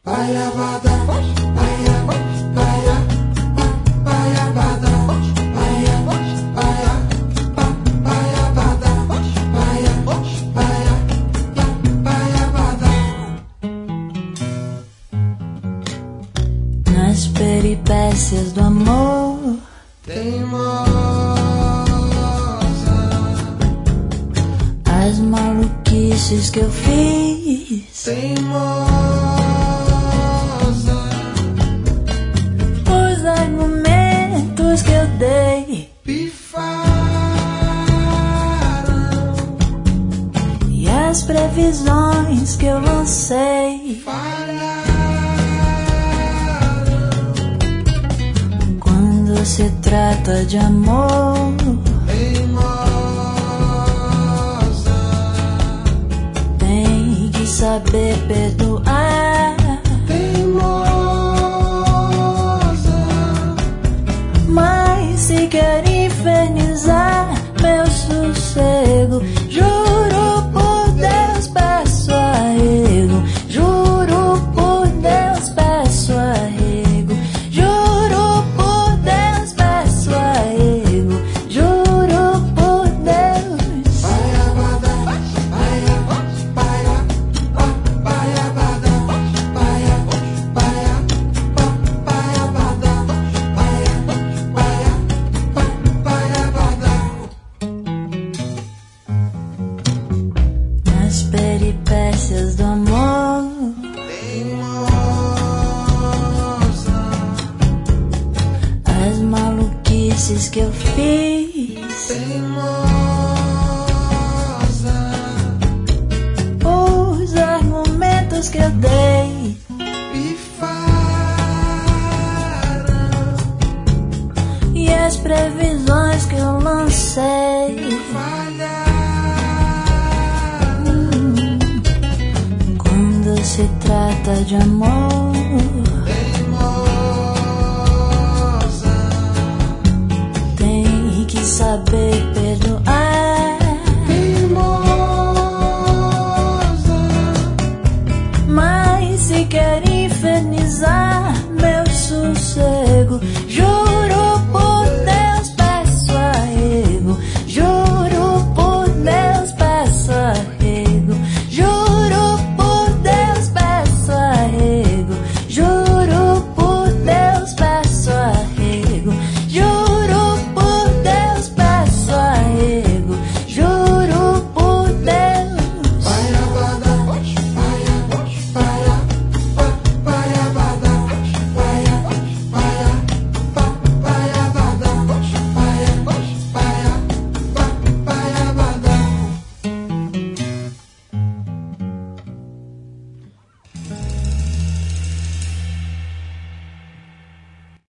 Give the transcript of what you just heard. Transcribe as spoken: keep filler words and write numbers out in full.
Nas peripécias do amor teimosa, as maluquices que eu fiz, teimosa, os argumentos que eu dei, pifaram, e as previsões que eu lancei, falharam. Quando se trata de amor, Teimosa, tem que saber perdoar. teimosa, Mas se quer infernizar meu sossego, juro por Deus, peço arrego. Juro por Deus, peço arrego. Juro por Deus, peço arrego. Juro por Deus. baiabada, baia, baia, ba, baiabada, baia, baia, ba, baiabada, baia, baia, ba, baiabada. Nas peripécias do amor, Teimosa, as maluquices que eu fiz, teimosa, os argumentos que eu dei, pifaram, e as previsões que eu lancei, falharam. quando se trata de amor, Teimosa, tem que saber perdoar. teimosa, Mas se quer infernizar meu sossego, juro